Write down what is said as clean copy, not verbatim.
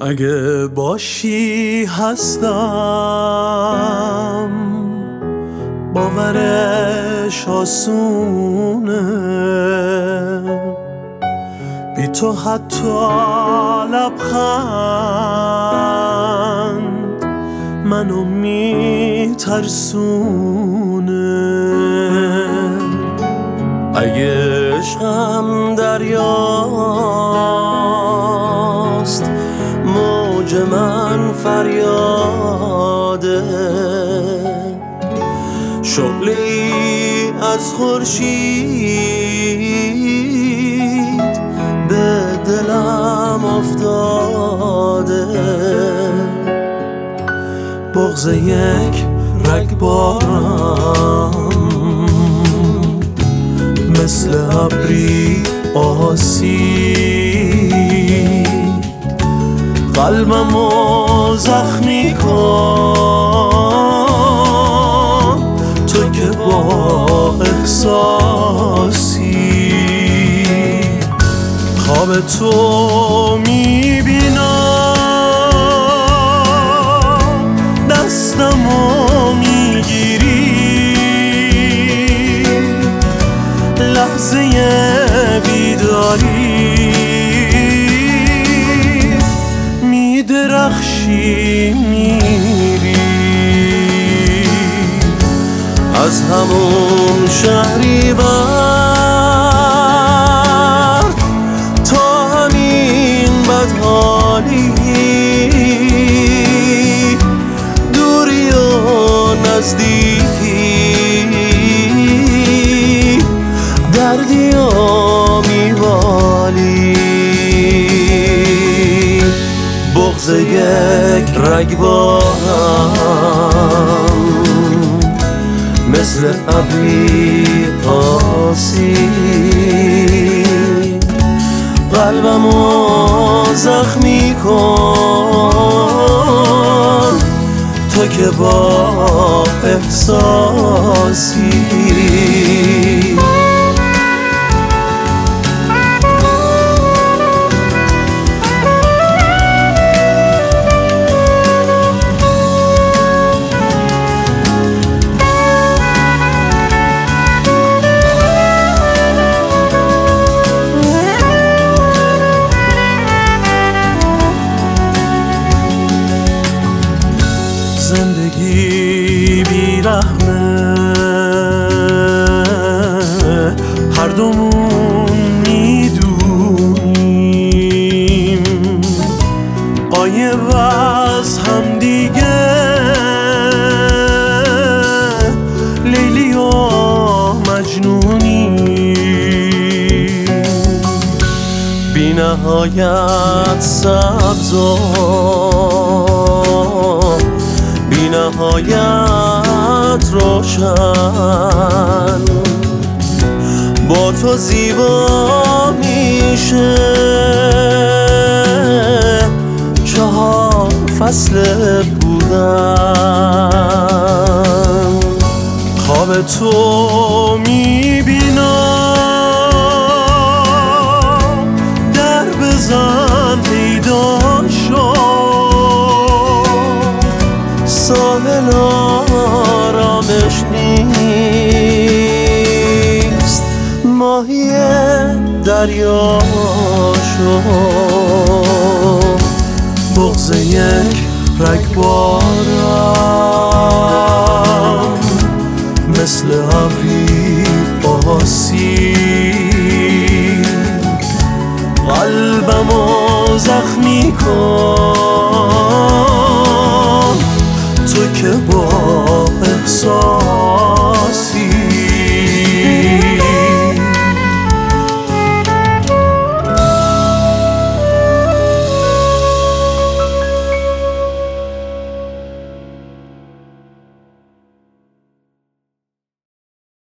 اگه باشی هستم، باورش آسونه، بی تو حتی لبخند منو میترسونه. اگه عشقم دریاست، موج من فریاده، شعله‌ای از خورشید به دلم افتاده. بغض یک رگبارم مثل ابری آسید، قلبمو زخمی کن تو که با احساسی. خواب تو میبینم، دستمو میگیری، لحظه بیداری میدرخشی، میری از همون شهریور تا همین بدحالی، دوری و نزدیکی، دردی و میوالی. بغض یک رگبارم مثل ابری آسید، قلبمو زخمی کن تو که با احساسی. زندگی بیرحمه، هر دومون میدونیم، غایب از هم دیگه، لیلی و مجنونیم، بی نهایت سبز و بی نهایت روشن، با تو زیبا میشه 4 فصل بودن. خواب تو میبینم، در بزن پیدا شو، ساحل آرامش نیست، ماهی دریا شو. بغض یک رگبارم مثل ابری آسید، قلبمو زخمی کن